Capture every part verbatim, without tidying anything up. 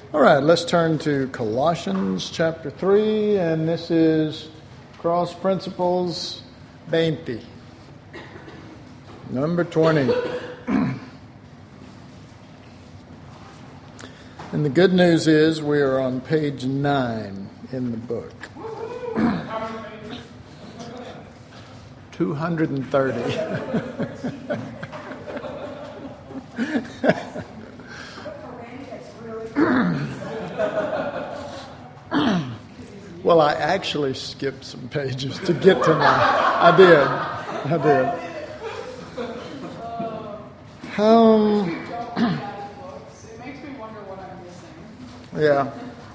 All right, let's turn to Colossians chapter three, and this is Cross Principles twenty. Number twenty. And the good news is we are on page nine in the book. two hundred thirty. Well, I actually skipped some pages to get to my... I did. I did. Um, it makes me wonder what I'm missing. Yeah.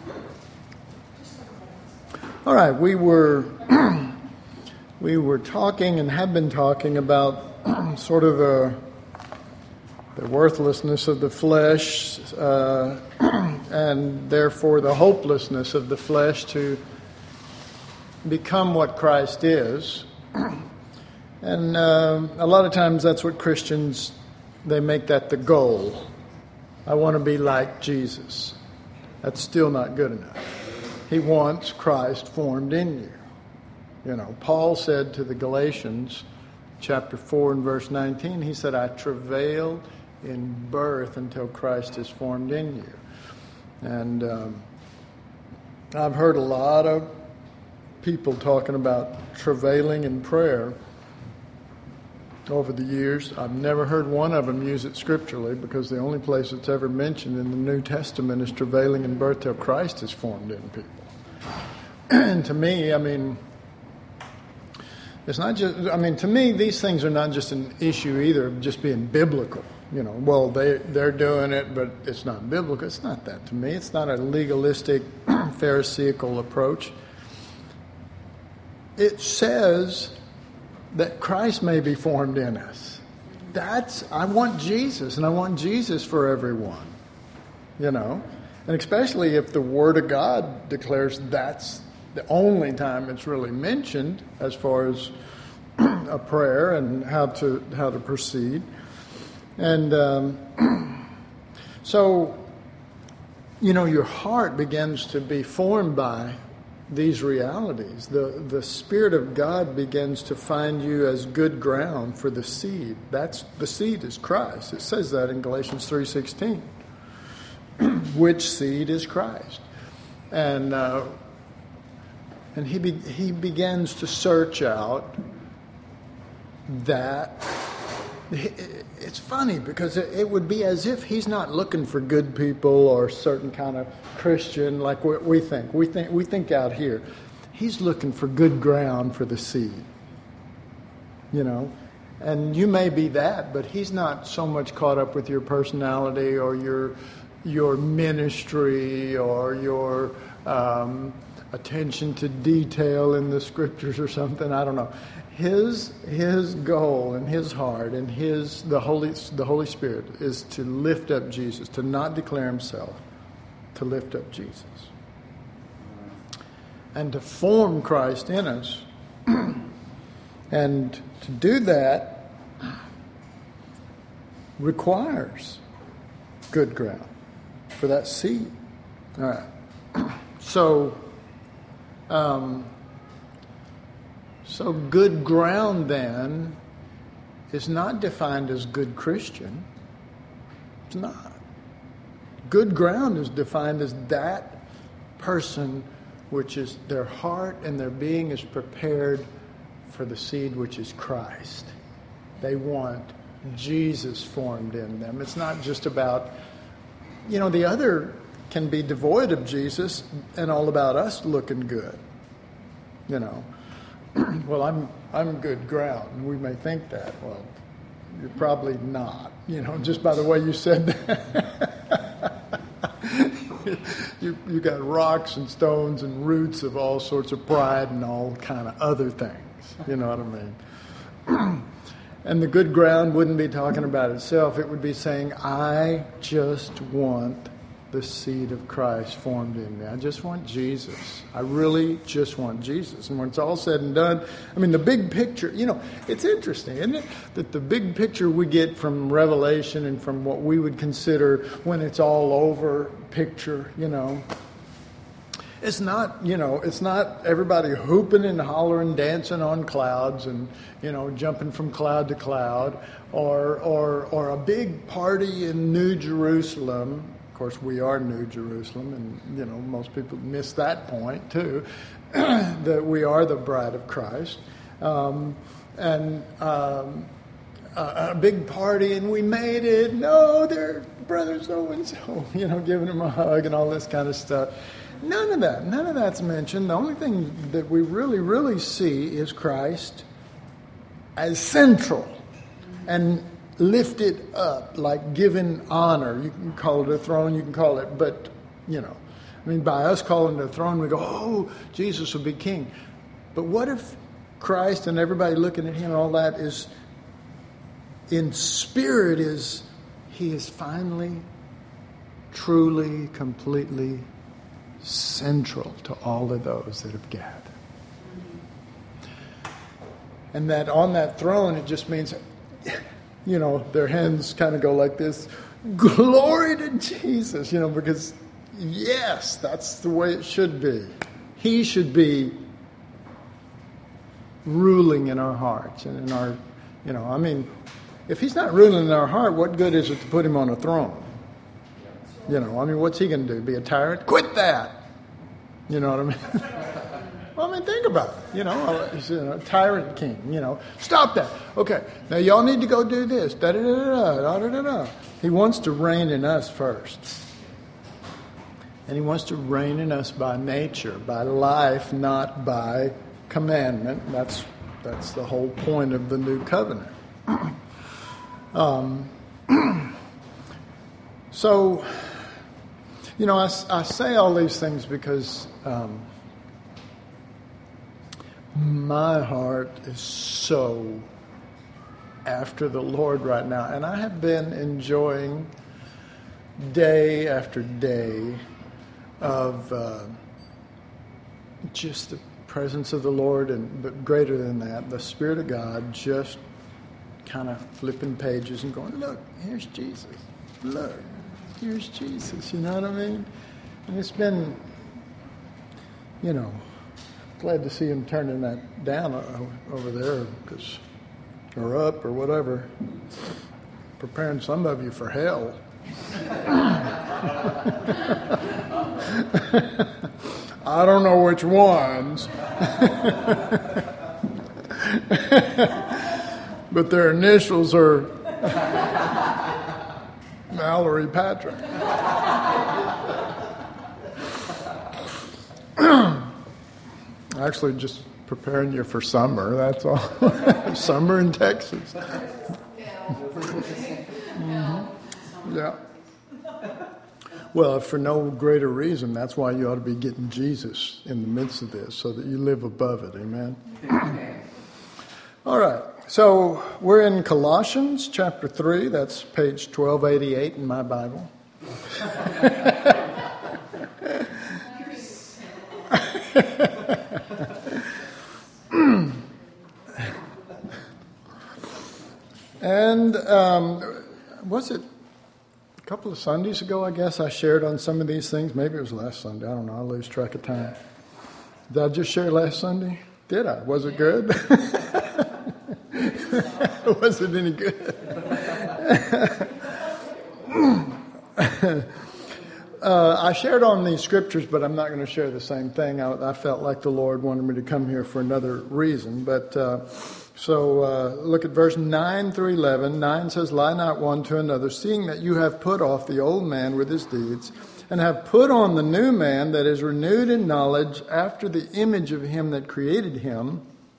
All right, we were... we were talking and have been talking about sort of the, the worthlessness of the flesh uh, and therefore the hopelessness of the flesh to become what Christ is. And uh, a lot of times that's what Christians, they make that the goal. I want to be like Jesus. That's still not good enough. He wants Christ formed in you. You know, Paul said to the Galatians, chapter four and verse nineteen, he said, I travail in birth until Christ is formed in you. And um, I've heard a lot of people talking about travailing in prayer over the years. I've never heard one of them use it scripturally, because the only place it's ever mentioned in the New Testament is travailing in birth till Christ is formed in people. And to me, I mean... It's not just, I mean, to me, these things are not just an issue either of just being biblical. You know, well, they, they're doing it, but it's not biblical. It's not that to me. It's not a legalistic, pharisaical approach. It says that Christ may be formed in us. That's, I want Jesus, and I want Jesus for everyone. You know, and especially if the Word of God declares that's the only time it's really mentioned as far as a prayer and how to how to proceed. And um, so, you know, your heart begins to be formed by these realities. The the Spirit of God begins to find you as good ground for the seed. That's the seed is Christ. It says that in Galatians three sixteen. Which seed is Christ? And uh, And he be, he begins to search out that. It's funny because it, it would be as if he's not looking for good people or certain kind of Christian like we, we think. We think we think out here. He's looking for good ground for the seed. You know, and you may be that, but he's not so much caught up with your personality or your your ministry or your. Um, attention to detail in the scriptures or something. I don't know. His his goal and his heart and his the Holy the Holy Spirit is to lift up Jesus, to not declare himself, to lift up Jesus. And to form Christ in us. And to do that requires good ground for that seed. All right. So Um, so good ground then is not defined as good Christian. It's not. Good ground is defined as that person which is their heart and their being is prepared for the seed which is Christ. They want Jesus formed in them. It's not just about, you know, the other can be devoid of Jesus and all about us looking good. You know, well, I'm I'm good ground. And we may think that. Well, you're probably not. You know, just by the way you said that. you you got rocks and stones and roots of all sorts of pride and all kind of other things. You know what I mean? And the good ground wouldn't be talking about itself. It would be saying, I just want the seed of Christ formed in me. I just want Jesus. I really just want Jesus. And when it's all said and done, I mean, the big picture, you know, it's interesting, isn't it? That the big picture we get from Revelation and from what we would consider when it's all over picture, you know, it's not, you know, it's not everybody hooping and hollering, dancing on clouds and, you know, jumping from cloud to cloud, or or or a big party in New Jerusalem. Of course, we are New Jerusalem, and, you know, most people miss that point, too, that we are the bride of Christ. Um, and um, a, a big party, and we made it. No, they're brother so-and-so, you know, giving him a hug and all this kind of stuff. None of that. None of that's mentioned. The only thing that we really, really see is Christ as central and lifted up, like given honor. You can call it a throne, you can call it, but, you know, I mean, by us calling it a throne, we go, oh, Jesus will be king. But what if Christ and everybody looking at him and all that is, in spirit, is he is finally, truly, completely central to all of those that have gathered. And that on that throne, it just means, you know, their hands kind of go like this, glory to Jesus, you know, because, yes, that's the way it should be. He should be ruling in our hearts and in our, you know, I mean, if he's not ruling in our heart, what good is it to put him on a throne? You know, I mean, what's he going to do? Be a tyrant? Quit that! You know what I mean? Well, I mean, think about it. You know, he's a tyrant king, you know. Stop that. Okay, now y'all need to go do this. Da-da-da-da-da, da-da-da-da. He wants to reign in us first. And he wants to reign in us by nature, by life, not by commandment. That's that's the whole point of the new covenant. um, so, you know, I, I say all these things because um, my heart is so after the Lord right now. And I have been enjoying day after day of uh, just the presence of the Lord, and but greater than that, the Spirit of God just kind of flipping pages and going, look, here's Jesus. Look, here's Jesus. You know what I mean? And it's been, you know, glad to see him turning that down over there, because, or up, or whatever, preparing some of you for hell. I don't know which ones, but their initials are Mallory Patrick. Actually, just preparing you for summer, that's all. Summer in Texas. Mm-hmm. Yeah. Well, for no greater reason, that's why you ought to be getting Jesus in the midst of this, so that you live above it. Amen? All right. So we're in Colossians chapter three. That's page twelve eighty-eight in my Bible. And um, was it a couple of Sundays ago, I guess, I shared on some of these things? Maybe it was last Sunday. I don't know. I lose track of time. Did I just share last Sunday? Did I? Was it good? Was it any good? uh, I shared on these scriptures, but I'm not going to share the same thing. I, I felt like the Lord wanted me to come here for another reason. But uh, so uh, look at verse nine through eleven. nine says, lie not one to another, seeing that you have put off the old man with his deeds, and have put on the new man that is renewed in knowledge after the image of him that created him,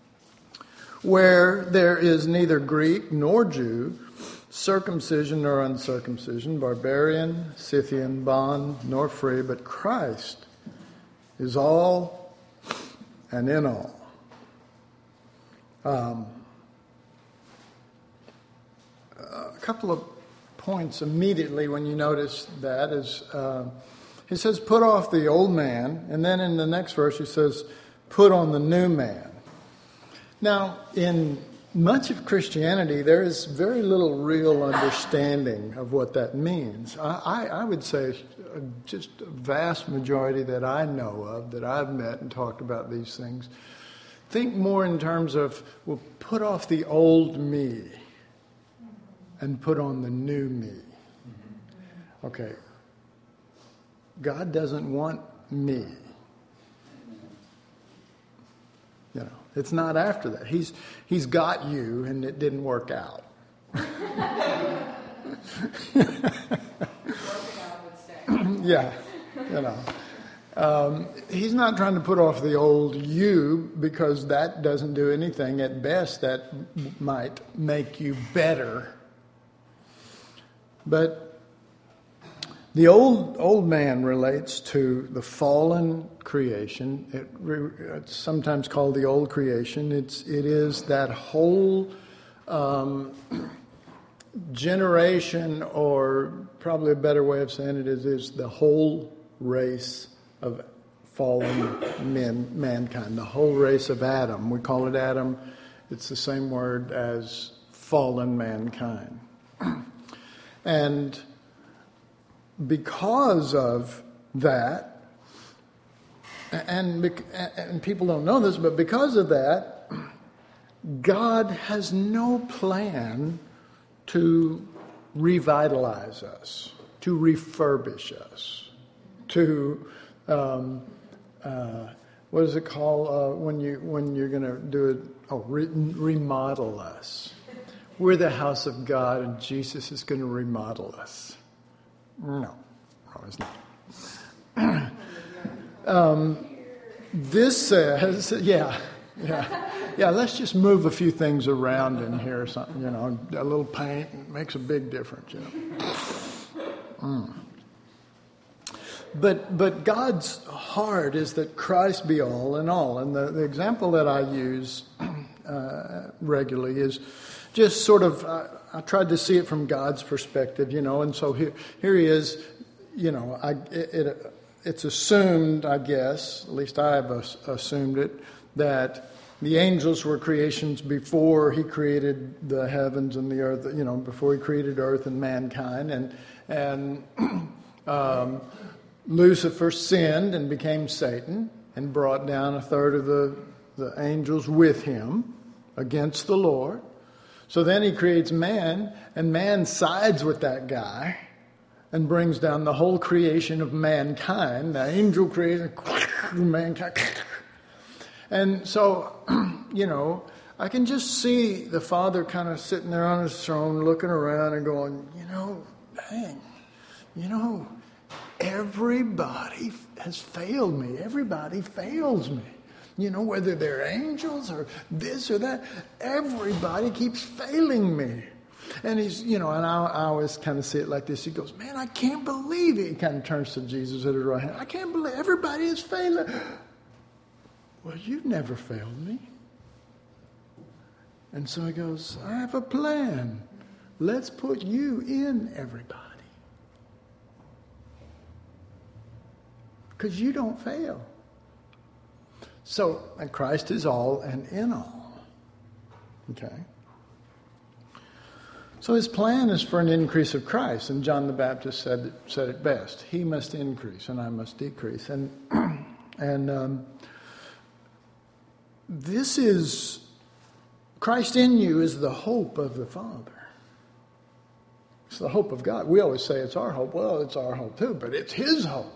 where there is neither Greek nor Jew, circumcision nor uncircumcision, barbarian, Scythian, bond nor free, but Christ is all and in all. Um, a couple of points immediately when you notice that is, uh, he says, put off the old man, and then in the next verse he says, put on the new man. Now, in much of Christianity, there is very little real understanding of what that means. I, I, I would say just a vast majority that I know of, that I've met and talked about these things, think more in terms of, well, put off the old me and put on the new me. Okay. God doesn't want me. You know, it's not after that. He's he's got you, and it didn't work out. Yeah, you know. Um, he's not trying to put off the old you, because that doesn't do anything. At best, that might make you better. But the old old man relates to the fallen creation. It, it's sometimes called the old creation. It's it is that whole um, generation, or probably a better way of saying it is, is the whole race of fallen men, mankind. The whole race of Adam. We call it Adam. It's the same word as fallen mankind. And because of that, and, and people don't know this, but because of that, God has no plan to revitalize us, to refurbish us, to um, uh, what is it called uh, when you when you're going to do it? Oh, re- remodel us. We're the house of God, and Jesus is going to remodel us. No, no, it's not. um, this says, yeah, yeah, yeah. Let's just move a few things around in here, or something. You know, a little paint makes a big difference. You know. Mm. But but God's heart is that Christ be all in all, and the, the example that I use uh, regularly is just sort of. Uh, I tried to see it from God's perspective, you know, and so here, here he is, you know, I, it, it, it's assumed, I guess, at least I have assumed it, that the angels were creations before he created the heavens and the earth, you know, before he created earth and mankind, and and um, Lucifer sinned and became Satan and brought down a third of the, the angels with him against the Lord. So then he creates man, and man sides with that guy and brings down the whole creation of mankind, the angel creation, mankind. And so, you know, I can just see the Father kind of sitting there on his throne looking around and going, you know, dang, you know, everybody has failed me. Everybody fails me. You know, whether they're angels or this or that, everybody keeps failing me. And he's, you know, and I, I always kind of see it like this. He goes, man, I can't believe it. He kind of turns to Jesus at his right hand. I can't believe everybody is failing. Well, you've never failed me. And so he goes, I have a plan. Let's put you in everybody. Because you don't fail. So, and Christ is all and in all. Okay? So his plan is for an increase of Christ. And John the Baptist said said it best. He must increase and I must decrease. And, and um, this is, Christ in you is the hope of the Father. It's the hope of God. We always say it's our hope. Well, it's our hope too, but it's his hope.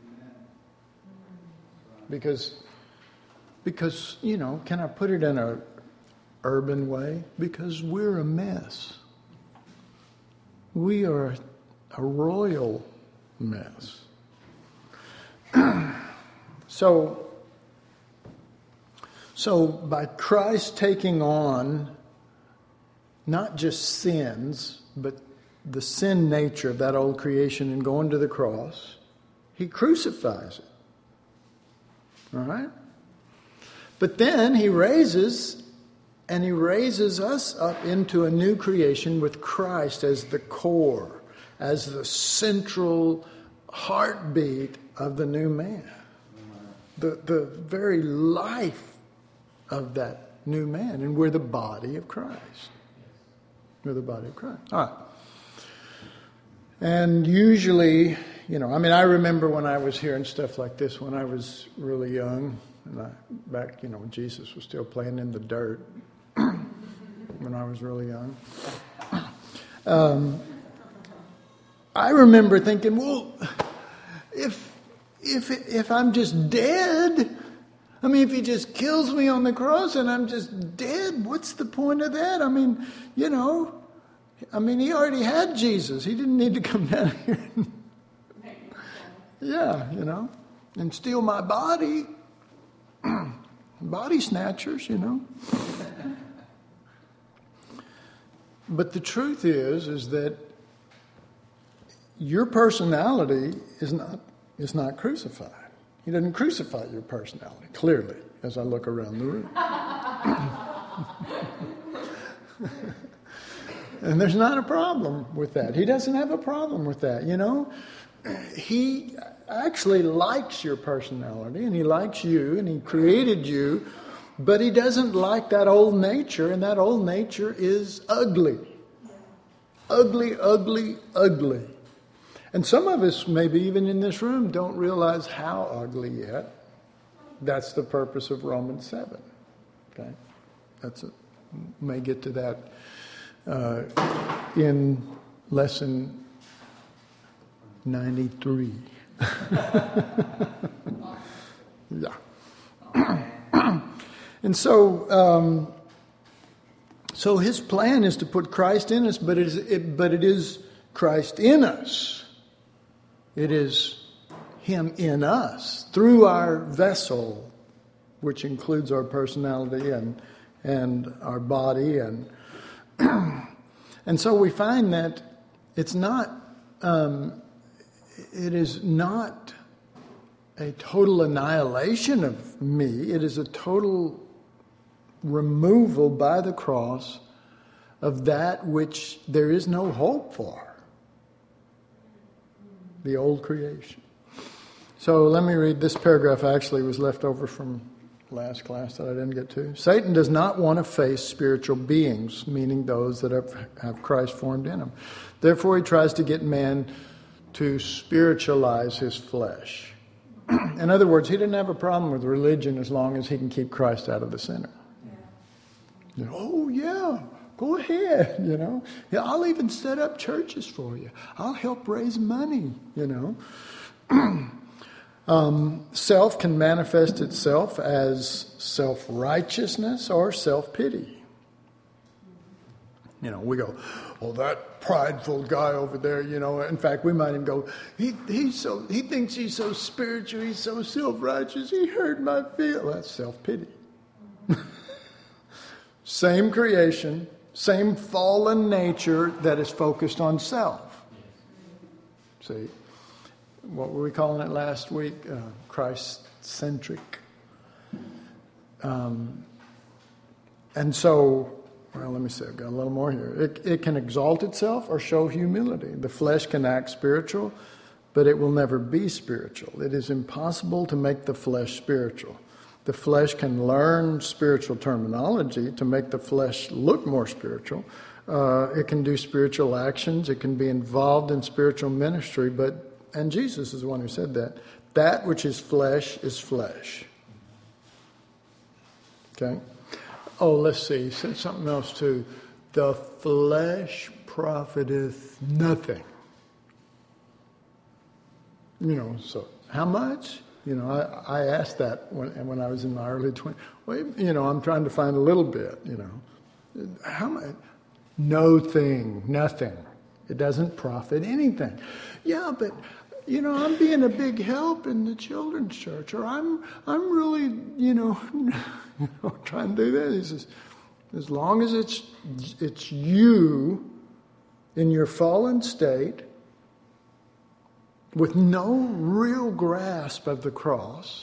Because... Because, you know, can I put it in a urban way? Because we're a mess. We are a royal mess. so, so by Christ taking on not just sins, but the sin nature of that old creation and going to the cross, he crucifies it. All right? But then he raises, and he raises us up into a new creation with Christ as the core. as the central heartbeat of the new man. The, the very life of that new man. And we're the body of Christ. We're the body of Christ. All right. And usually, you know, I mean, I remember when I was hearing stuff like this when I was really young. And I, back, you know, when Jesus was still playing in the dirt when I was really young. Um, I remember thinking, well, if if if I'm just dead, I mean, if he just kills me on the cross and I'm just dead, what's the point of that? I mean, you know, I mean, he already had Jesus. He didn't need to come down here and, yeah, you know, and steal my body. Body snatchers, you know. But the truth is, is that your personality is not is not crucified. He doesn't crucify your personality, clearly, as I look around the room. And there's not a problem with that. He doesn't have a problem with that, you know. He actually likes your personality, and he likes you, and he created you, but he doesn't like that old nature, and that old nature is ugly. Ugly, ugly, ugly. And some of us, maybe even in this room, don't realize how ugly yet. That's the purpose of Romans seven. Okay? That's a, may get to that uh, in lesson ninety-three. Yeah. And so, um, so his plan is to put Christ in us, but it is, it, but it is Christ in us. It is him in us through our vessel, which includes our personality and and our body, and and so we find that it's not. Um, It is not a total annihilation of me. It is a total removal by the cross of that which there is no hope for. The old creation. So let me read this paragraph. Actually was left over from last class that I didn't get to. Satan does not want to face spiritual beings, meaning those that have, have Christ formed in them. Therefore he tries to get man to spiritualize his flesh. In other words, he didn't have a problem with religion as long as he can keep Christ out of the center. Yeah. You know, oh yeah, go ahead, you know. Yeah, I'll even set up churches for you. I'll help raise money, you know. um, self can manifest itself as self-righteousness or self-pity. You know, we go, well, that prideful guy over there, you know. In fact, we might even go, he he's so he thinks he's so spiritual, he's so self-righteous, he hurt my feelings. Well, that's self-pity. Same creation, same fallen nature that is focused on self. See, what were we calling it last week? Uh, Christ-centric. Um, and so... Well, let me see, I've got a little more here. It, it can exalt itself or show humility. The flesh can act spiritual, but it will never be spiritual. It is impossible to make the flesh spiritual. The flesh can learn spiritual terminology to make the flesh look more spiritual. Uh, it can do spiritual actions. It can be involved in spiritual ministry, but, and Jesus is the one who said that, that which is flesh is flesh. Okay? Oh, let's see. He said something else too. The flesh profiteth nothing. You know, so how much? You know, I, I asked that when when I was in my early twenties. Well, you know, I'm trying to find a little bit, you know. How much? No thing, nothing. It doesn't profit anything. Yeah, but... You know, I'm being a big help in the children's church, or I'm I'm really, you know, you know trying to do that. He says, as long as it's it's you in your fallen state, with no real grasp of the cross,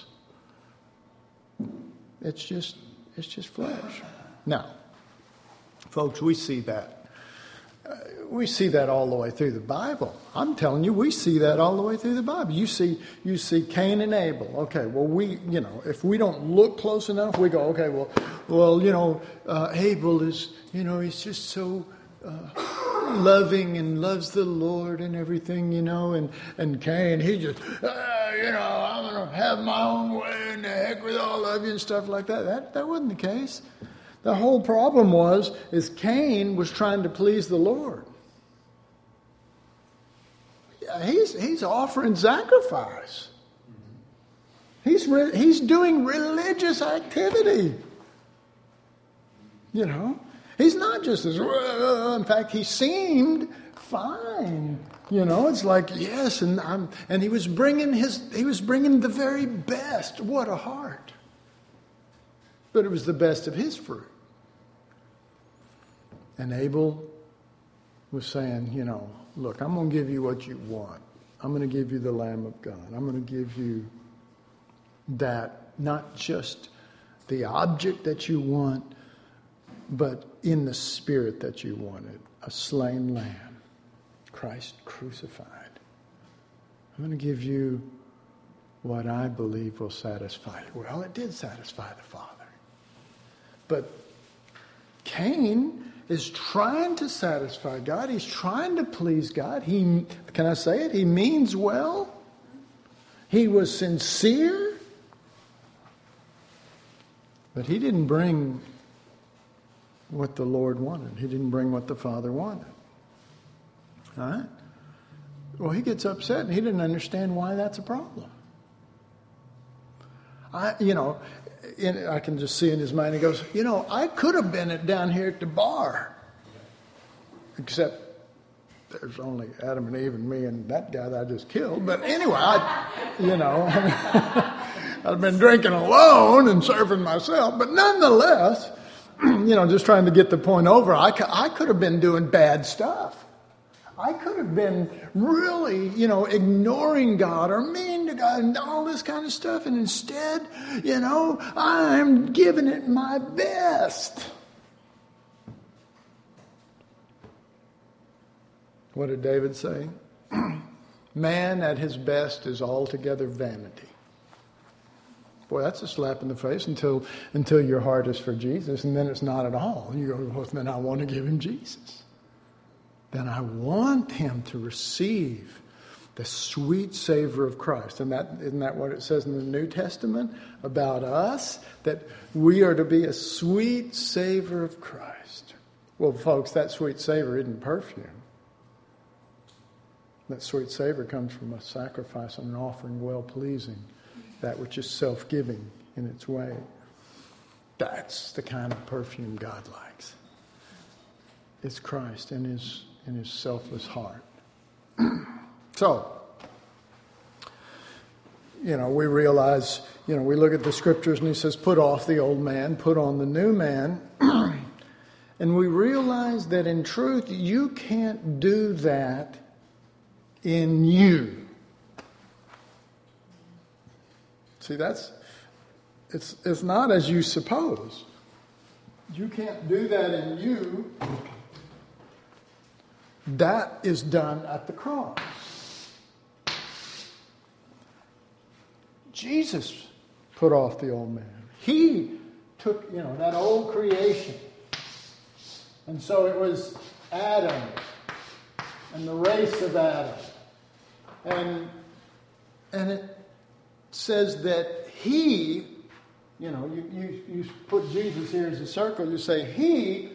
it's just it's just flesh. Now, folks, we see that We see that all the way through the Bible. I'm telling you, we see that all the way through the Bible. You see, you see Cain and Abel. Okay, well, we, you know, if we don't look close enough, we go, okay, well, well, you know, uh, Abel is, you know, he's just so uh, loving and loves the Lord and everything, you know, and and Cain, he just, uh, you know, I'm gonna have my own way and the heck with all of you and stuff like that. That that wasn't the case. The whole problem was is Cain was trying to please the Lord. He's he's offering sacrifice. He's re, he's doing religious activity. You know, he's not just as. In fact, he seemed fine. You know, it's like yes, and I'm and he was bringing his he was bringing the very best. What a heart! But it was the best of his fruit. And Abel was saying, you know, look, I'm going to give you what you want. I'm going to give you the Lamb of God. I'm going to give you that, not just the object that you want, but in the spirit that you wanted, a slain lamb, Christ crucified. I'm going to give you what I believe will satisfy you. Well, it did satisfy the Father. But Cain is trying to satisfy God. He's trying to please God. He, can I say it? He means well. He was sincere. But he didn't bring what the Lord wanted. He didn't bring what the Father wanted. All right? Well, he gets upset and he didn't understand why that's a problem. I, you know, in, I can just see in his mind, he goes, you know, I could have been at, down here at the bar. Except there's only Adam and Eve and me and that guy that I just killed. But anyway, I, you know, I've been drinking alone and serving myself. But nonetheless, you know, just trying to get the point over, I, I could have been doing bad stuff. I could have been really, you know, ignoring God or mean to God and all this kind of stuff. And instead, you know, I'm giving it my best. What did David say? Man at his best is altogether vanity. Boy, that's a slap in the face until until your heart is for Jesus, and then it's not at all. You go, well, then I want to give him Jesus. Then I want him to receive the sweet savor of Christ. And that isn't that what it says in the New Testament about us? That we are to be a sweet savor of Christ. Well, folks, that sweet savor isn't perfume. That sweet savor comes from a sacrifice and an offering well-pleasing, that which is self-giving in its way. That's the kind of perfume God likes. It's Christ in his in his selfless heart. So, you know, we realize, you know, we look at the scriptures and he says, put off the old man, put on the new man. And we realize that in truth, you can't do that in you. See, that's, it's, it's not as you suppose. You can't do that in you. That is done at the cross. Jesus put off the old man. He took, you know, that old creation. And so it was Adam and the race of Adam. And, and it says that he, you know, you, you, you put Jesus here as a circle, you say he,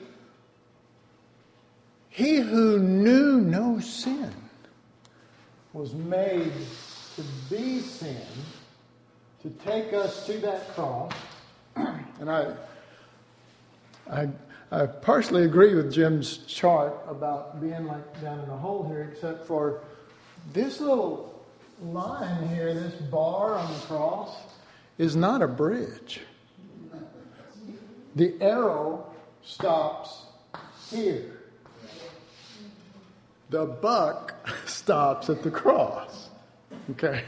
he who knew no sin was made to be sin, to take us to that cross. And I, I, I partially agree with Jim's chart about being like down in a hole here, except for this little line here, this bar on the cross, is not a bridge. The arrow stops here. The buck stops at the cross. Okay?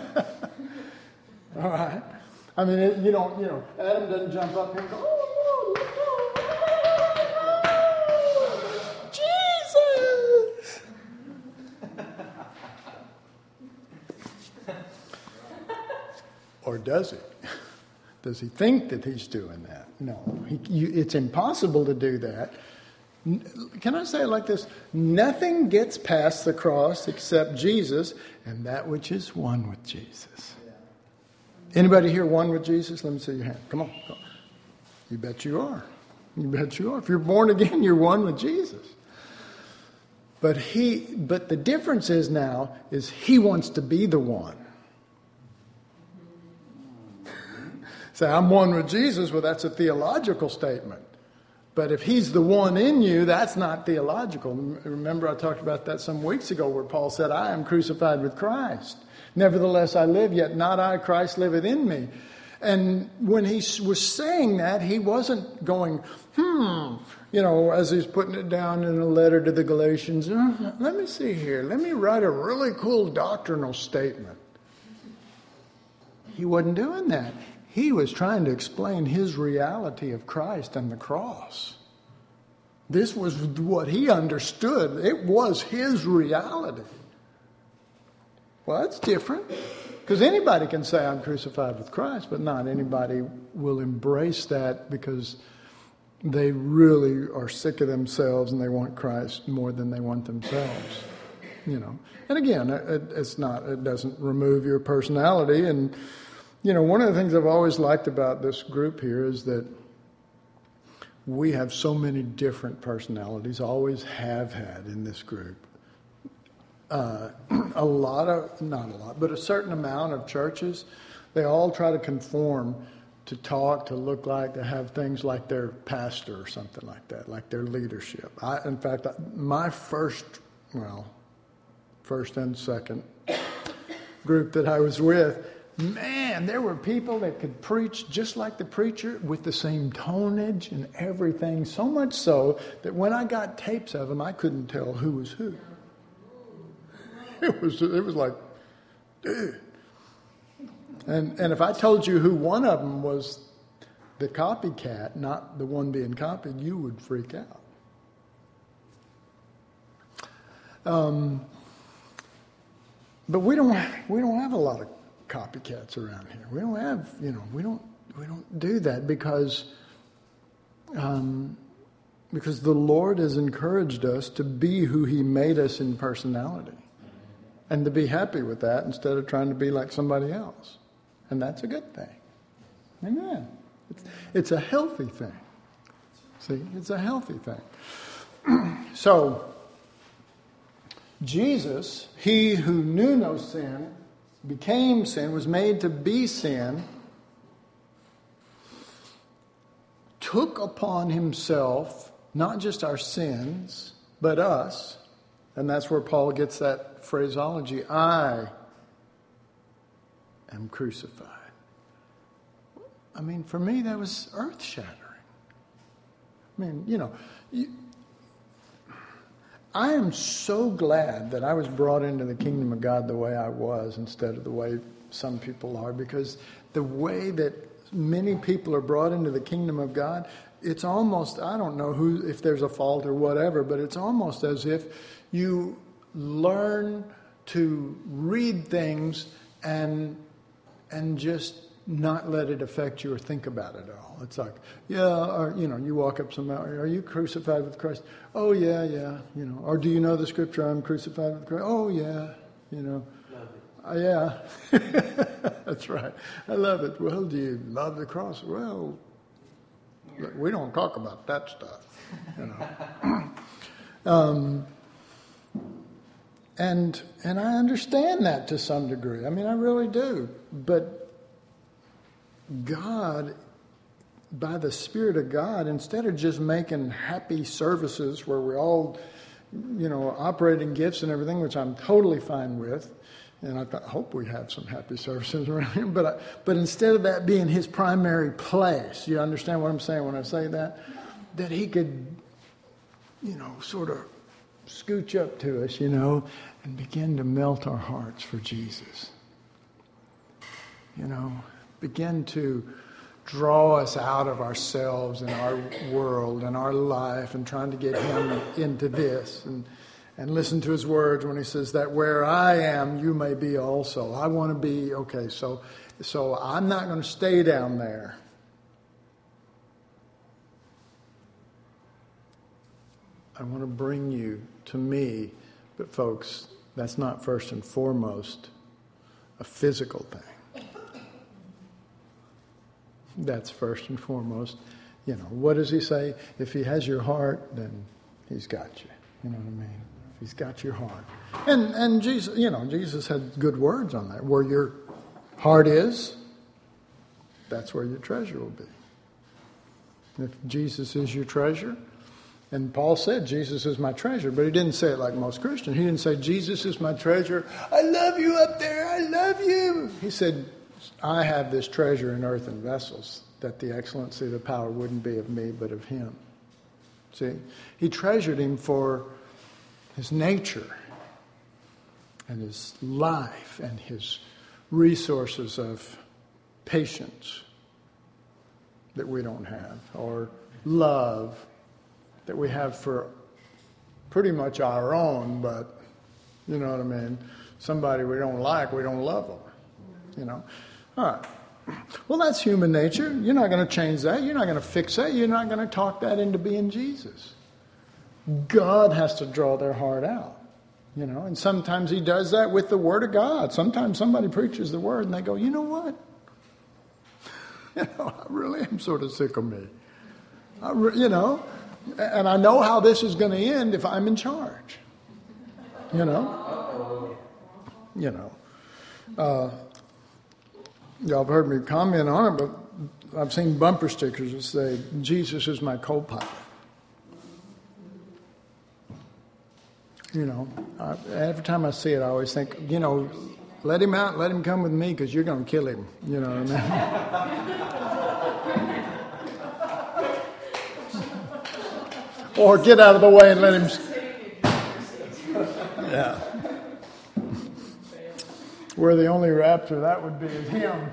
All right? I mean, it, you don't, you know, Adam doesn't jump up here and go, oh, Or does he? Does he think that he's doing that? No. He, you, it's impossible to do that. Can I say it like this? Nothing gets past the cross except Jesus and that which is one with Jesus. Anybody here one with Jesus? Let me see your hand. Come on. Come on. You bet you are. You bet you are. If you're born again, you're one with Jesus. But he, but the difference is now is he wants to be the one. Say, I'm one with Jesus. Well, that's a theological statement. But if he's the one in you, that's not theological. Remember, I talked about that some weeks ago where Paul said, I am crucified with Christ. Nevertheless, I live, yet not I, Christ liveth in me. And when he was saying that, he wasn't going, hmm, you know, as he's putting it down in a letter to the Galatians, uh, let me see here, let me write a really cool doctrinal statement. He wasn't doing that. He was trying to explain his reality of Christ and the cross. This was what he understood. It was his reality. Well, that's different. Because anybody can say, I'm crucified with Christ, but not anybody will embrace that because they really are sick of themselves and they want Christ more than they want themselves. You know. And again, it, it's not, it doesn't remove your personality. And, you know, one of the things I've always liked about this group here is that we have so many different personalities, always have had in this group. Uh, a lot of, not a lot, but a certain amount of churches, they all try to conform to talk, to look like, to have things like their pastor or something like that, like their leadership. I, in fact, my first, well, first and second group that I was with, man, there were people that could preach just like the preacher with the same tonnage and everything, so much so that when I got tapes of them, I couldn't tell who was who. It was it was like, dude. And and if I told you who one of them was the copycat, not the one being copied, you would freak out. Um, but we don't we don't have a lot of copycats around here. We don't have you know we don't we don't do that because um, because the Lord has encouraged us to be who He made us in personality. And to be happy with that instead of trying to be like somebody else. And that's a good thing. Amen. It's, it's a healthy thing. See, it's a healthy thing. So, Jesus, he who knew no sin, became sin, was made to be sin, took upon himself not just our sins, but us. And that's where Paul gets that phraseology, I am crucified. I mean, for me, that was earth-shattering. I mean, you know, you, I am so glad that I was brought into the kingdom of God the way I was instead of the way some people are, because the way that many people are brought into the kingdom of God, it's almost, I don't know who, if there's a fault or whatever, but it's almost as if you learn to read things and and just not let it affect you or think about it at all. It's like, yeah, or, you know, you walk up to somebody, are you crucified with Christ? Oh, yeah, yeah, you know. Or do you know the scripture, I'm crucified with Christ? Oh, yeah, you know. Uh, yeah, that's right. I love it. Well, do you love the cross? Well, we don't talk about that stuff, you know. um, and and I understand that to some degree. I mean, I really do. But God, by the Spirit of God, instead of just making happy services where we're all, you know, operating gifts and everything, which I'm totally fine with, and I th- hope we have some happy services around here, but, I, but instead of that being his primary place, you understand what I'm saying when I say that? That he could, you know, sort of scooch up to us, you know, and begin to melt our hearts for Jesus. You know, begin to draw us out of ourselves and our world and our life and trying to get him into this and and listen to his words when he says that where I am, you may be also. I want to be, okay, so, so I'm not going to stay down there. I want to bring you to me. But folks, that's not first and foremost a physical thing. That's first and foremost, you know, what does he say? If he has your heart, then he's got you. You know what I mean? If he's got your heart. And and Jesus, you know, Jesus had good words on that. Where your heart is, that's where your treasure will be. If Jesus is your treasure, and Paul said, Jesus is my treasure, but he didn't say it like most Christians. He didn't say, Jesus is my treasure. I love you up there. I love you. He said, I have this treasure in earthen vessels, that the excellency of the power wouldn't be of me, but of him. See, he treasured him for his nature and his life and his resources of patience that we don't have, or love that we have for pretty much our own, but you know what I mean? Somebody we don't like, we don't love them. You know? All right. Well, that's human nature. You're not going to change that. You're not going to fix that. You're not going to talk that into being Jesus. God has to draw their heart out. You know, and sometimes he does that with the Word of God. Sometimes somebody preaches the Word and they go, you know what? You know, I really am sort of sick of me. I re- you know, and I know how this is going to end if I'm in charge. You know? You know. Uh, y'all have heard me comment on it, but I've seen bumper stickers that say, Jesus is my co-pilot. You know, I, every time I see it, I always think, you know, let him out, let him come with me, because you're going to kill him. You know what I mean? Or get out of the way and let him. Yeah. We're the only rapture that would be is him.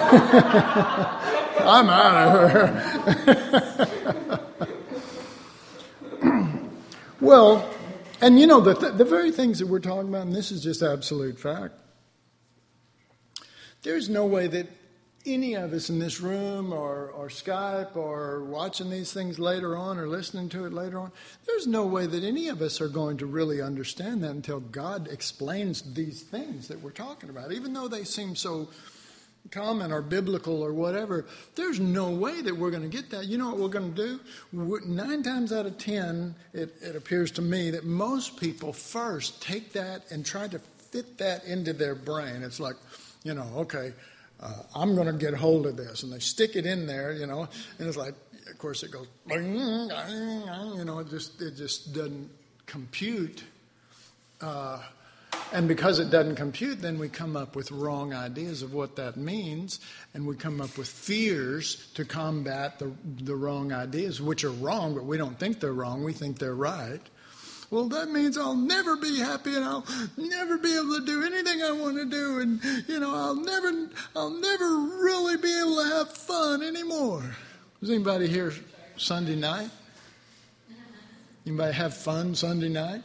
I'm out of here. Well, and you know, the, th- the very things that we're talking about, and this is just absolute fact, there's no way that any of us in this room or, or Skype or watching these things later on or listening to it later on, there's no way that any of us are going to really understand that until God explains these things that we're talking about. Even though they seem so common or biblical or whatever, there's no way that we're going to get that. You know what we're going to do? We're, nine times out of ten, it, it appears to me that most people first take that and try to fit that into their brain. It's like, you know, okay, Uh, I'm going to get hold of this. And they stick it in there, you know, and it's like, of course, it goes, you know, it just, it just doesn't compute. Uh, and because it doesn't compute, then we come up with wrong ideas of what that means. And we come up with fears to combat the, the wrong ideas, which are wrong, but we don't think they're wrong. We think they're right. Well, that means I'll never be happy, and I'll never be able to do anything I want to do, and you know, I'll never, I'll never really be able to have fun anymore. Is anybody here Sunday night? Anybody have fun Sunday night?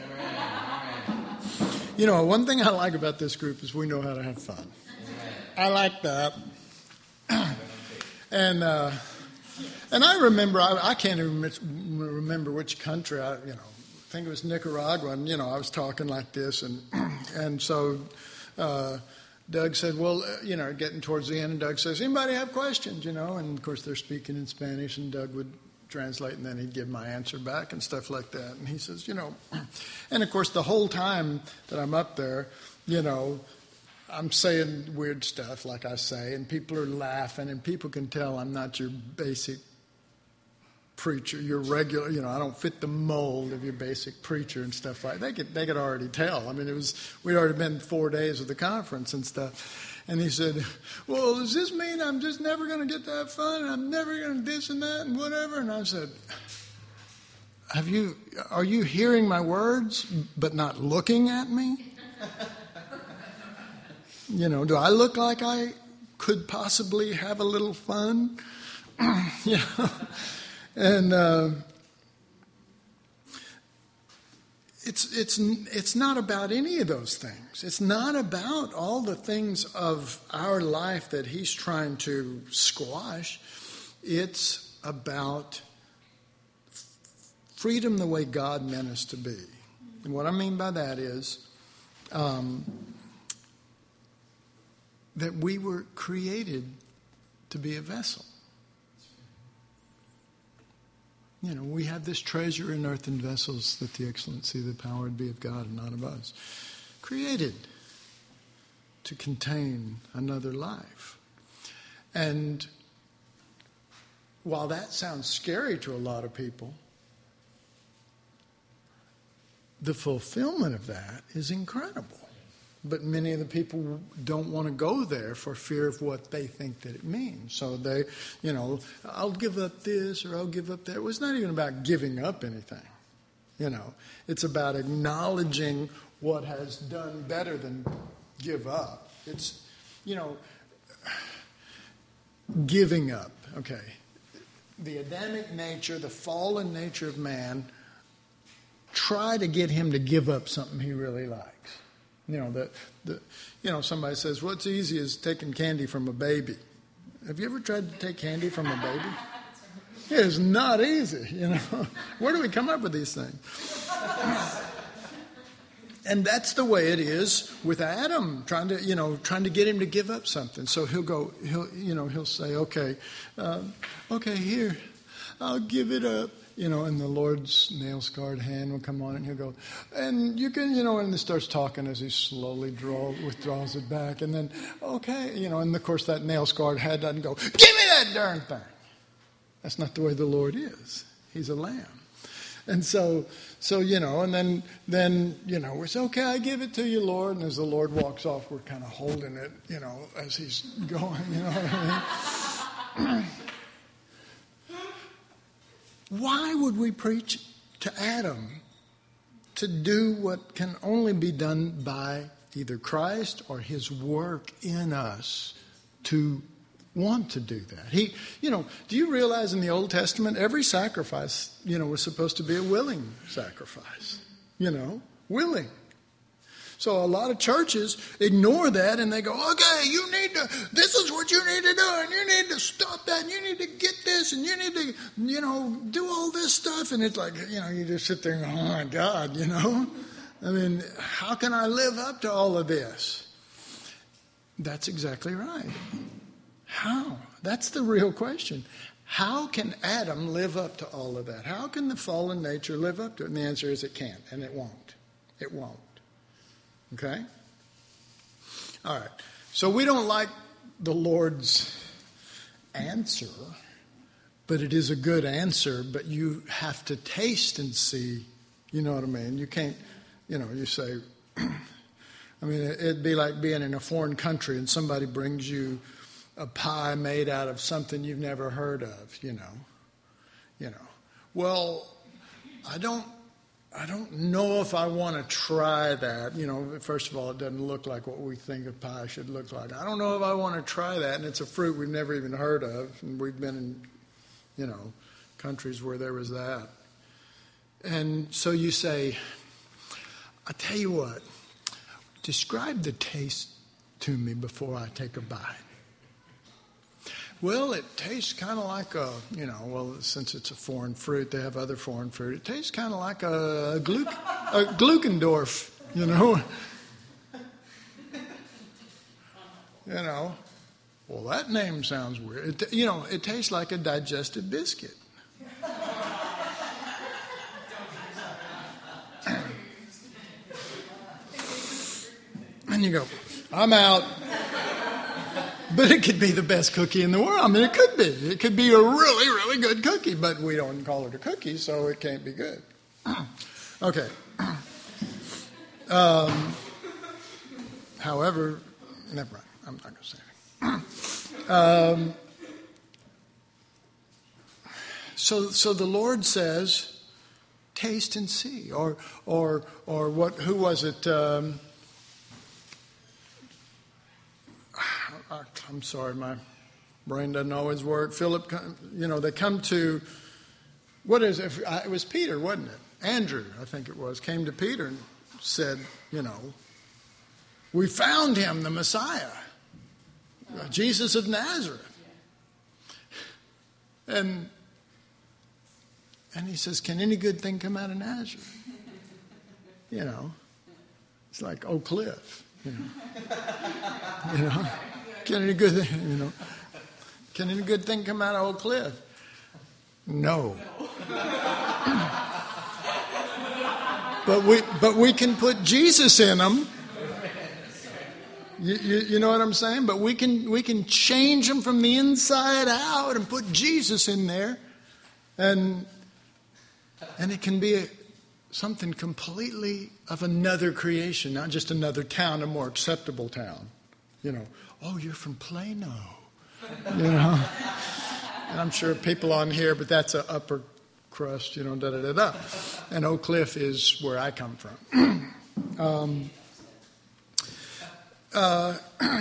You know, one thing I like about this group is we know how to have fun. I like that. and uh, and I remember, I, I can't even remember which country I, you know. I think it was Nicaragua, and, you know, I was talking like this, and and so uh, Doug said, well, uh, you know, getting towards the end, and Doug says, anybody have questions, you know? And, of course, they're speaking in Spanish, and Doug would translate, and then he'd give my answer back and stuff like that. And he says, you know, and, of course, the whole time that I'm up there, you know, I'm saying weird stuff, like I say, and people are laughing, and people can tell I'm not your basic preacher, your regular, you know, I don't fit the mold of your basic preacher and stuff like that. They could, they could already tell. I mean, it was, we'd already been four days of the conference and stuff. And he said, well, does this mean I'm just never going to get to have fun? And I'm never going to this and that and whatever? And I said, have you, are you hearing my words but not looking at me? You know, do I look like I could possibly have a little fun? You know? And uh, it's it's it's not about any of those things. It's not about all the things of our life that he's trying to squash. It's about freedom the way God meant us to be. And what I mean by that is um, that we were created to be a vessel. You know, we have this treasure in earthen vessels, that the excellency of the power would be of God and not of us. Created to contain another life. And while that sounds scary to a lot of people, the fulfillment of that is incredible. But many of the people don't want to go there for fear of what they think that it means. So they, you know, I'll give up this or I'll give up that. Well, it's not even about giving up anything. You know, it's about acknowledging what has done better than give up. It's, you know, giving up. Okay. The Adamic nature, the fallen nature of man, try to get him to give up something he really likes. You know, the, the, you know, somebody says, what's easy is taking candy from a baby. Have you ever tried to take candy from a baby? It's not easy, you know. Where do we come up with these things? And that's the way it is with Adam, trying to, you know, trying to get him to give up something. So he'll go, he'll, you know, he'll say, okay, um, okay, here, I'll give it up. You know, and the Lord's nail-scarred hand will come on and he'll go, and you can, you know, and he starts talking as he slowly draw, withdraws it back. And then, okay, you know, and of course that nail-scarred hand doesn't go, give me that darn thing. That's not the way the Lord is. He's a lamb. And so, so you know, and then, then you know, we say, okay, I give it to you, Lord. And as the Lord walks off, we're kind of holding it, you know, as he's going, you know what I mean? Why would we preach to Adam to do what can only be done by either Christ or his work in us to want to do that? He, you know, do you realize in the Old Testament, every sacrifice, you know, was supposed to be a willing sacrifice, you know, willing. So a lot of churches ignore that and they go, okay, you need to, this is what you need to do, and you need to stop that, and you need to get this, and you need to, you know, do all this stuff. And it's like, you know, you just sit there and go, oh my God, you know. I mean, how can I live up to all of this? That's exactly right. How? That's the real question. How can Adam live up to all of that? How can the fallen nature live up to it? And the answer is it can't, and it won't. It won't. Okay? All right. So we don't like the Lord's answer, but it is a good answer, but you have to taste and see, you know what I mean? You can't, you know, you say, I mean, it'd be like being in a foreign country and somebody brings you a pie made out of something you've never heard of, you know. You know. Well, I don't I don't know if I want to try that. You know, first of all, it doesn't look like what we think a pie should look like. I don't know if I want to try that, and it's a fruit we've never even heard of, and we've been in, you know, countries where there was that. And so you say, I tell you what, describe the taste to me before I take a bite. Well, it tastes kind of like a, you know, well, since it's a foreign fruit, they have other foreign fruit. It tastes kind of like a, a, gluc, a Gluckendorf, you know. You know, well, that name sounds weird. It, you know, it tastes like a digestive biscuit. And you go, I'm out. But it could be the best cookie in the world. I mean, it could be. It could be a really, really good cookie, but we don't call it a cookie, so it can't be good. Okay. Um, however, never mind. I'm not going to say anything. Um, so, so the Lord says, taste and see. Or, or, or what? Who was it? Um, I'm sorry, my brain doesn't always work. Philip, you know, they come to, what is it? It was Peter, wasn't it? Andrew, I think it was, came to Peter and said, you know, we found him, the Messiah, Jesus of Nazareth. And and he says, can any good thing come out of Nazareth? You know, it's like Oak Cliff, you know. You know, can any good thing, you know, can any good thing come out of Oak Cliff? No. But we but we can put Jesus in them. You, you, you know what I'm saying? But we can we can change them from the inside out and put Jesus in there, and and it can be a, something completely of another creation, not just another town, a more acceptable town. You know, oh, you're from Plano, you know. And I'm sure people on here, but that's an upper crust, you know, da da da da. And Oak Cliff is where I come from. um, Uh,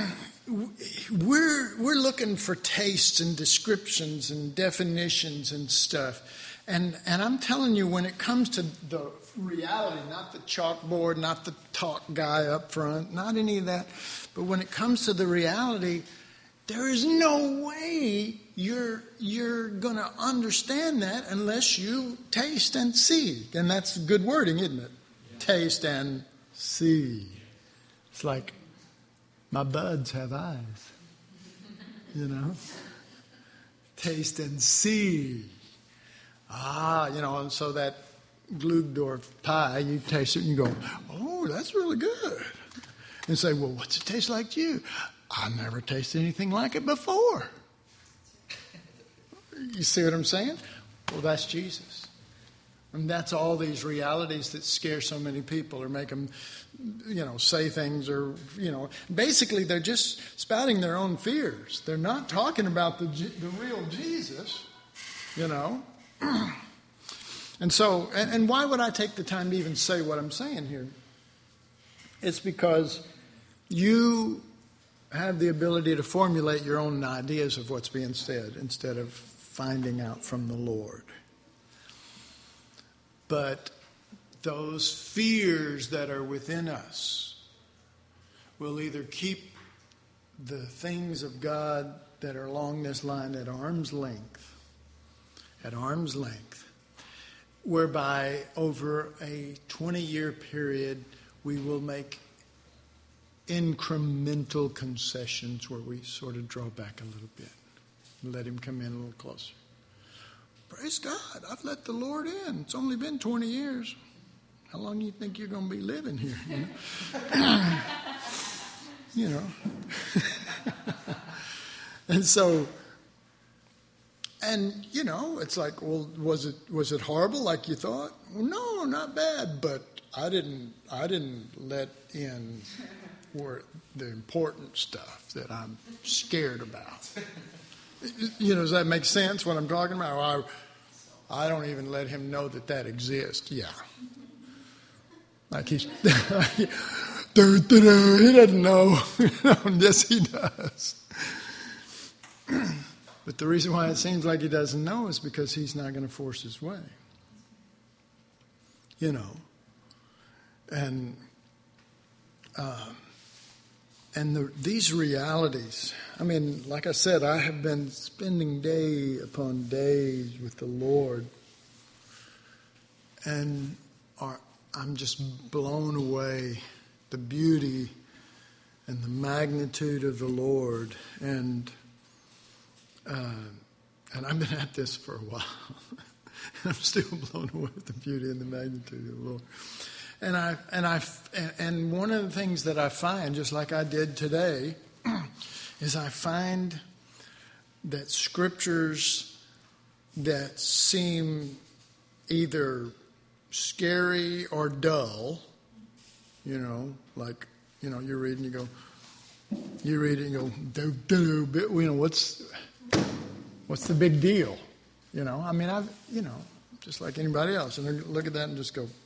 we're we're looking for tastes and descriptions and definitions and stuff, and and I'm telling you, when it comes to the reality, not the chalkboard, not the talk guy up front, not any of that, but when it comes to the reality, there is no way you're you're going to understand that unless you taste and see, and that's good wording, isn't it? Yeah. Taste and see. It's like, my buds have eyes, you know. Taste and see. Ah, you know, and so that Glugdorf pie, you taste it and you go, oh, that's really good. And say, well, what's it taste like to you? I never tasted anything like it before. You see what I'm saying? Well, that's Jesus. And that's all these realities that scare so many people or make them, you know, say things or, you know, basically they're just spouting their own fears. They're not talking about the the real Jesus, you know. And so, and, and why would I take the time to even say what I'm saying here? It's because you have the ability to formulate your own ideas of what's being said instead of finding out from the Lord. But those fears that are within us will either keep the things of God that are along this line at arm's length, at arm's length, whereby over a twenty-year period we will make incremental concessions where we sort of draw back a little bit and let him come in a little closer. Praise God, I've let the Lord in. It's only been twenty years. How long do you think you're going to be living here? You know. You know. And so, and, you know, it's like, well, was it was it horrible like you thought? Well, no, not bad, but I didn't I didn't let in where the important stuff that I'm scared about. You know, does that make sense what I'm talking about? I, I don't even let him know that that exists. Yeah. Like he's, he doesn't know. Yes, he does. But the reason why it seems like he doesn't know is because he's not going to force his way. You know. And, uh, And the, these realities, I mean, like I said, I have been spending day upon days with the Lord, and are, I'm just blown away the beauty and the magnitude of the Lord, and uh, and I've been at this for a while. I'm still blown away with the beauty and the magnitude of the Lord. And I and I and one of the things that I find, just like I did today, is I find that scriptures that seem either scary or dull, you know, like, you know, you read and you go, you read it and you go, do, do, do, you know, what's what's the big deal? You know, I mean, I've, you know, just like anybody else, and I look at that and just go,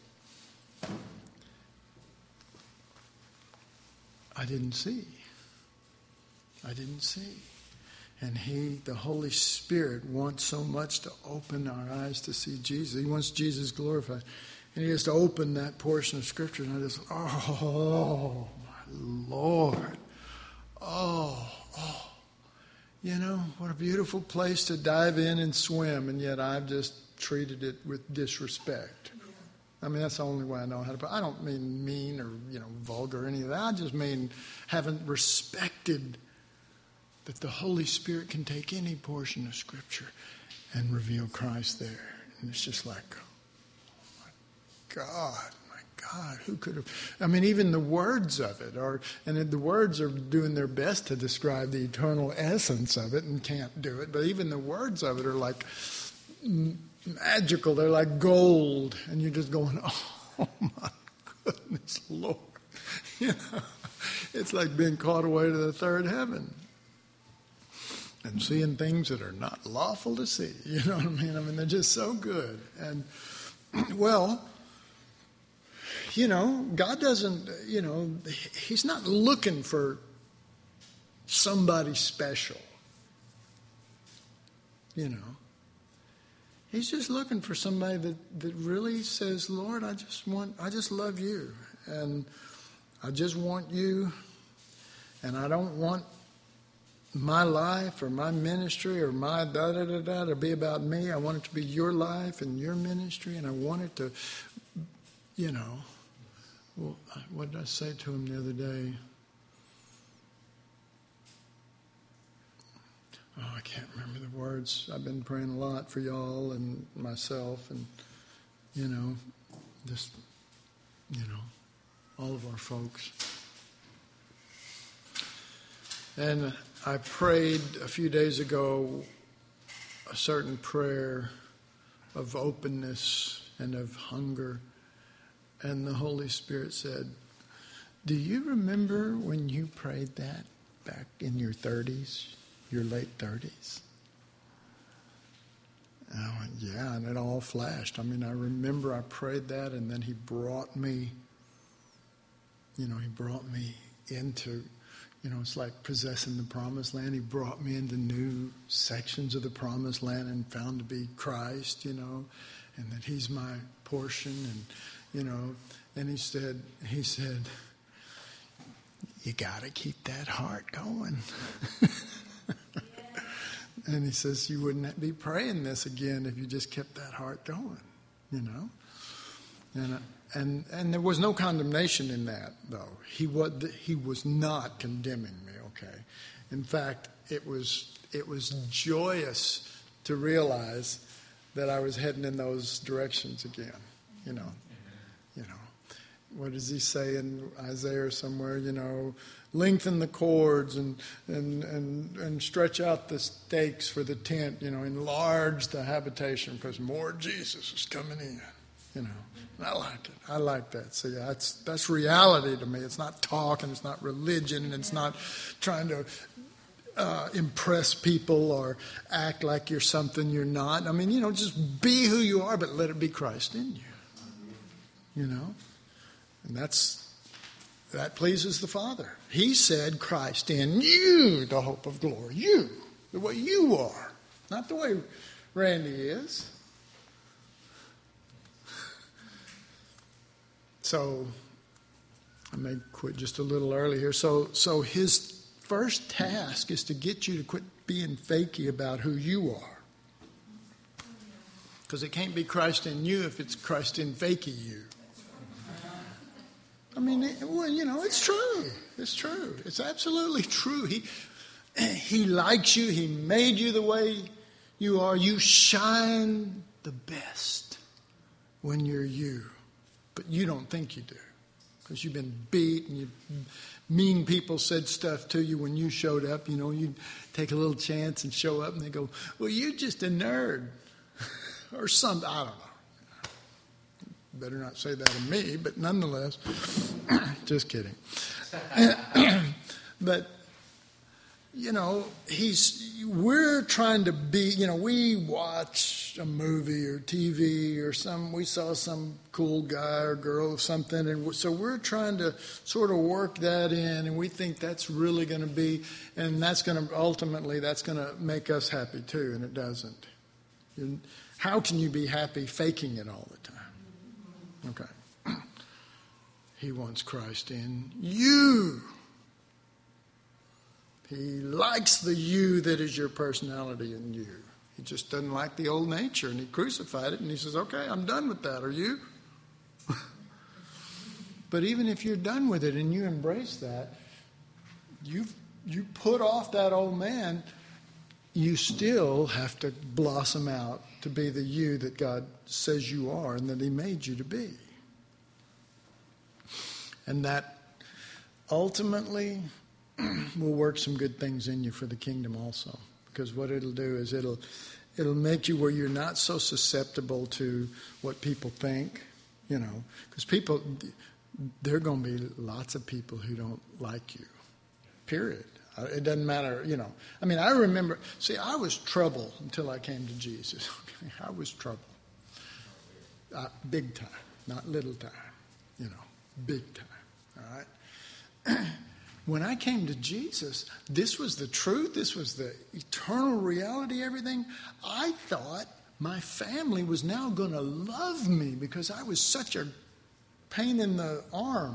I didn't see. I didn't see. And he, the Holy Spirit, wants so much to open our eyes to see Jesus. He wants Jesus glorified. And he just opened that portion of Scripture, and I just, oh, my Lord. Oh, oh. You know, what a beautiful place to dive in and swim, and yet I've just treated it with disrespect. I mean, that's the only way I know how to put it. I don't mean mean or, you know, vulgar or any of that. I just mean haven't respected that the Holy Spirit can take any portion of Scripture and reveal Christ there. And it's just like, oh my God, my God, who could have... I mean, even the words of it are... And the words are doing their best to describe the eternal essence of it and can't do it. But even the words of it are like... magical. They're like gold, and you're just going, oh my goodness, Lord. You know, it's like being caught away to the third heaven and seeing things that are not lawful to see. You know what I mean? I mean, they're just so good. And, well, you know, God doesn't, you know, he's not looking for somebody special, you know. He's just looking for somebody that, that really says, Lord, I just want, I just love you. And I just want you. And I don't want my life or my ministry or my da-da-da-da to be about me. I want it to be your life and your ministry. And I want it to, you know, well, what did I say to him the other day? Oh, I can't remember the words. I've been praying a lot for y'all and myself and, you know, just, you know, all of our folks. And I prayed a few days ago a certain prayer of openness and of hunger. And the Holy Spirit said, do you remember when you prayed that back in your thirties? Your late thirties? And I went, yeah, and it all flashed. I mean, I remember I prayed that, and then he brought me, you know, he brought me into, you know, it's like possessing the promised land. He brought me into new sections of the promised land and found to be Christ, you know, and that he's my portion, and, you know, and he said, he said, you got to keep that heart going. And he says, you wouldn't be praying this again if you just kept that heart going, you know. And and and there was no condemnation in that, though. He was he was not condemning me. Okay, in fact, it was it was joyous to realize that I was heading in those directions again. You know, you know. What does he say in Isaiah somewhere? You know, lengthen the cords and, and and and stretch out the stakes for the tent. You know, enlarge the habitation because more Jesus is coming in. You know, and I like it. I like that. So yeah, that's that's reality to me. It's not talk and it's not religion and it's not trying to uh, impress people or act like you're something you're not. I mean, you know, just be who you are, but let it be Christ in you. You know. And that's that pleases the Father. He said, Christ in you, the hope of glory. You, the way you are. Not the way Randy is. So, I may quit just a little early here. So, so his first task is to get you to quit being fakey about who you are. Because it can't be Christ in you if it's Christ in fakey you. I mean, it, well, you know, it's true. It's true. It's absolutely true. He he likes you. He made you the way you are. You shine the best when you're you. But you don't think you do. Because you've been beat and you mean people said stuff to you when you showed up. You know, you take a little chance and show up and they go, well, you're just a nerd. Or something. I don't know. Better not say that of me, but nonetheless, just kidding. But, you know, he's, we're trying to be, you know, we watch a movie or T V or some, we saw some cool guy or girl or something, and so we're trying to sort of work that in, and we think that's really going to be, and that's going to, ultimately, that's going to make us happy too, and it doesn't. How can you be happy faking it all the time? Okay. He wants Christ in you. He likes the you that is your personality in you. He just doesn't like the old nature, and he crucified it, and he says, okay, I'm done with that. Are you? But even if you're done with it and you embrace that, you you put off that old man, you still have to blossom out to be the you that God says you are and that he made you to be. And that ultimately will work some good things in you for the kingdom also. Because what it'll do is it'll it'll make you where you're not so susceptible to what people think, you know. Because people, there are going to be lots of people who don't like you, period. It doesn't matter, you know. I mean, I remember, see, I was trouble until I came to Jesus. Okay? I was trouble. Uh, big time, not little time, you know, big time, all right? When I came to Jesus, this was the truth. This was the eternal reality, everything. I thought my family was now going to love me because I was such a pain in the arm.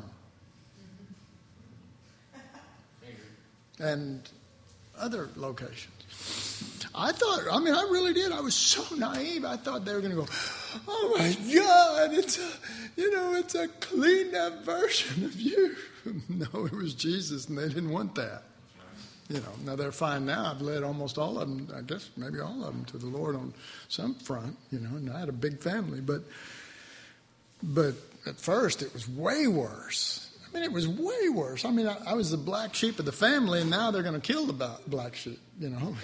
And other locations. I thought, I mean, I really did. I was so naive. I thought they were going to go, oh my God, it's a, you know, it's a cleaned up version of you. No, it was Jesus, and they didn't want that. You know, now they're fine now. I've led almost all of them, I guess maybe all of them, to the Lord on some front, you know, and I had a big family. But, but at first it was way worse. I mean, it was way worse. I mean, I, I was the black sheep of the family, and now they're going to kill the black sheep, you know.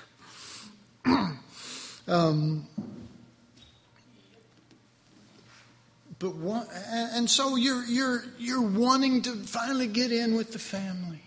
um, but one, and, and so you're you're you're wanting to finally get in with the family,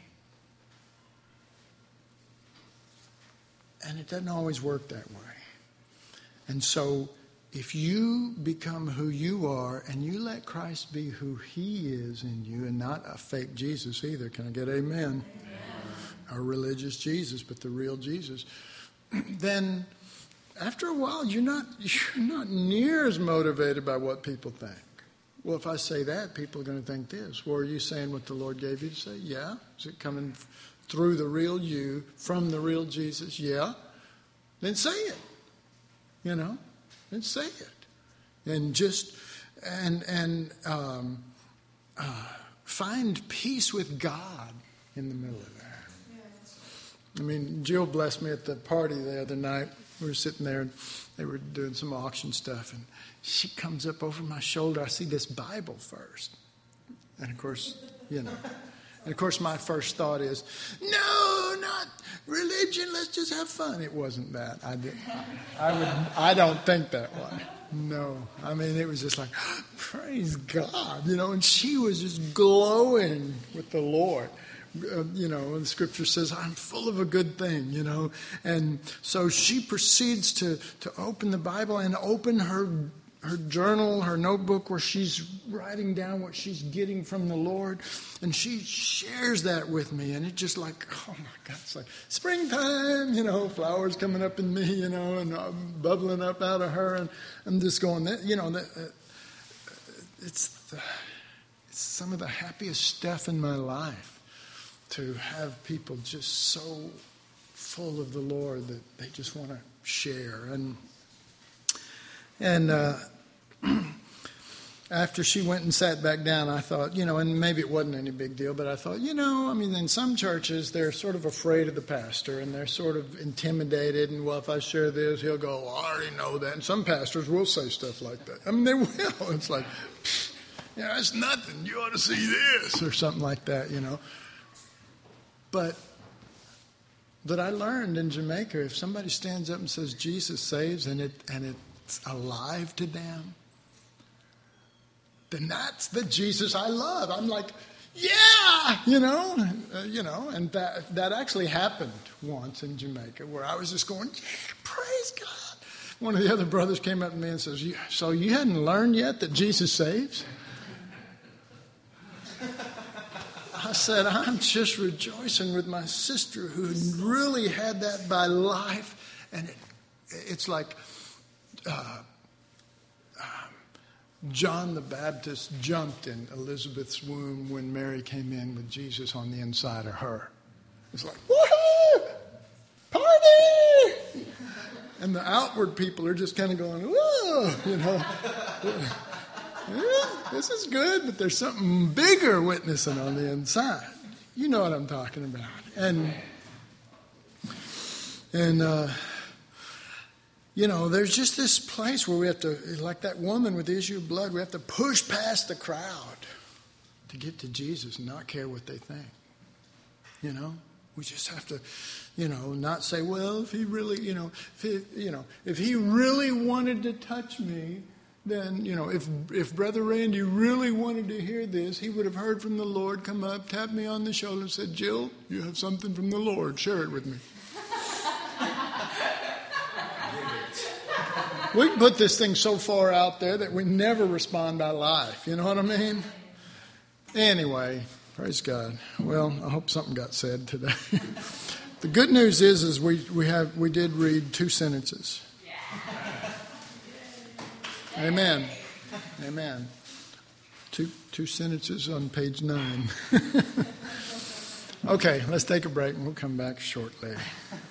and it doesn't always work that way. And so, if you become who you are and you let Christ be who he is in you and not a fake Jesus either, can I get amen? Amen. A religious Jesus, but the real Jesus, then after a while you're not you're not near as motivated by what people think. Well, if I say that, people are going to think this. Well, are you saying what the Lord gave you to say? Yeah. Is it coming through the real you, from the real Jesus? Yeah. Then say it. You know? And say it, and just and and um, uh, find peace with God in the middle of that. I mean, Jill blessed me at the party the other night. We were sitting there, and they were doing some auction stuff, and she comes up over my shoulder. I see this Bible first, and of course, you know. And of course, my first thought is, no, not religion. Let's just have fun. It wasn't that. I did. I, I would. I don't think that way. No. I mean, it was just like, praise God, you know. And she was just glowing with the Lord. Uh, you know, and the scripture says, I'm full of a good thing, you know. And so she proceeds to to open the Bible and open her. her journal, her notebook, where she's writing down what she's getting from the Lord. And she shares that with me. And it's just like, oh my God, it's like springtime, you know, flowers coming up in me, you know, and I'm bubbling up out of her. And I'm just going, you know, it's, the, it's some of the happiest stuff in my life to have people just so full of the Lord that they just want to share. And, and, uh, after she went and sat back down, I thought, you know, and maybe it wasn't any big deal, but I thought, you know, I mean, in some churches, they're sort of afraid of the pastor, and they're sort of intimidated, and, well, if I share this, he'll go, well, I already know that. And some pastors will say stuff like that. I mean, they will. It's like, yeah, it's nothing. You ought to see this, or something like that, you know. But, but I learned in Jamaica, if somebody stands up and says, Jesus saves, and it and it's alive to them, then that's the Jesus I love. I'm like, yeah, you know, uh, you know, and that that actually happened once in Jamaica, where I was just going, praise God. One of the other brothers came up to me and says, so you hadn't learned yet that Jesus saves? I said, I'm just rejoicing with my sister who really had that by life, and it, it's like, uh, John the Baptist jumped in Elizabeth's womb when Mary came in with Jesus on the inside of her. It's like, woohoo! Party! And the outward people are just kind of going, whoa, you know. Yeah, this is good, but there's something bigger witnessing on the inside. You know what I'm talking about. And, and uh, you know, there's just this place where we have to, like that woman with the issue of blood, we have to push past the crowd to get to Jesus and not care what they think. You know? We just have to, you know, not say, well, if he really, you know, if he, you know, if he really wanted to touch me, then, you know, if if Brother Randy really wanted to hear this, he would have heard from the Lord, come up, tap me on the shoulder and said, Jill, you have something from the Lord. Share it with me. We can put this thing so far out there that we never respond by life. You know what I mean? Anyway. Praise God. Well, I hope something got said today. The good news is, is we, we have we did read two sentences. Amen. Amen. Two two sentences on page nine. Okay, let's take a break and we'll come back shortly.